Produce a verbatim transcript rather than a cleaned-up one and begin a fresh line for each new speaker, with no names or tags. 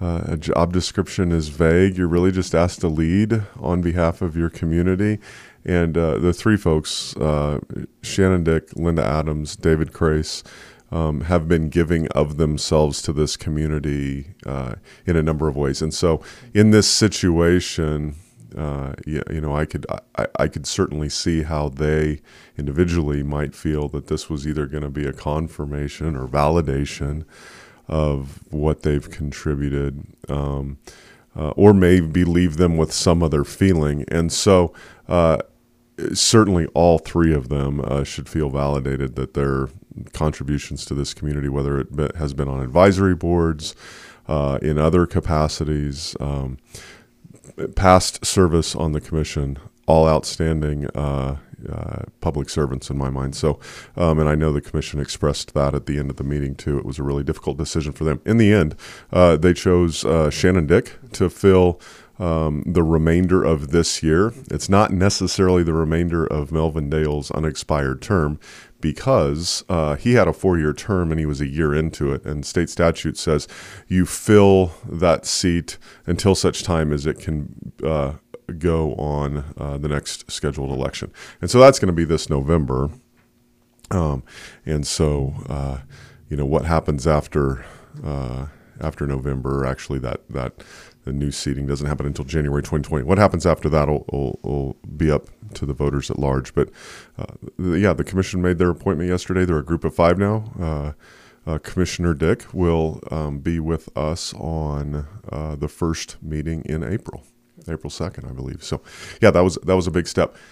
uh, a job description is vague. You're really just asked to lead on behalf of your community. And uh, the three folks, uh, Shannon Dick, Linda Adams, David Crace, um, have been giving of themselves to this community uh, in a number of ways. And so in this situation, uh, you, you know, I could I, I could certainly see how they individually might feel that this was either going to be a confirmation or validation of what they've contributed, um, uh, or maybe leave them with some other feeling. And so uh, certainly all three of them uh, should feel validated that their contributions to this community, whether it be, has been on advisory boards, uh, in other capacities, um, past service on the commission, all outstanding uh, uh, public servants in my mind. So, um, and I know the commission expressed that at the end of the meeting too. It was a really difficult decision for them. In the end, uh, they chose uh, Shannon Dick to fill um, the remainder of this year. It's not necessarily the remainder of Melvin Dale's unexpired term, because uh, he had a four-year term and he was a year into it. And state statute says you fill that seat until such time as it can uh, go on uh, the next scheduled election. And so that's going to be this November. Um, and so, uh, you know, what happens after uh, after November, actually that, that the new seating doesn't happen until January twenty twenty. What happens after that will, will, will be up to the voters at large. But uh, the, yeah, the commission made their appointment yesterday. They're a group of five now. Uh, uh, Commissioner Dick will um, be with us on uh, the first meeting in April, April second, I believe. So yeah, that was that was a big step.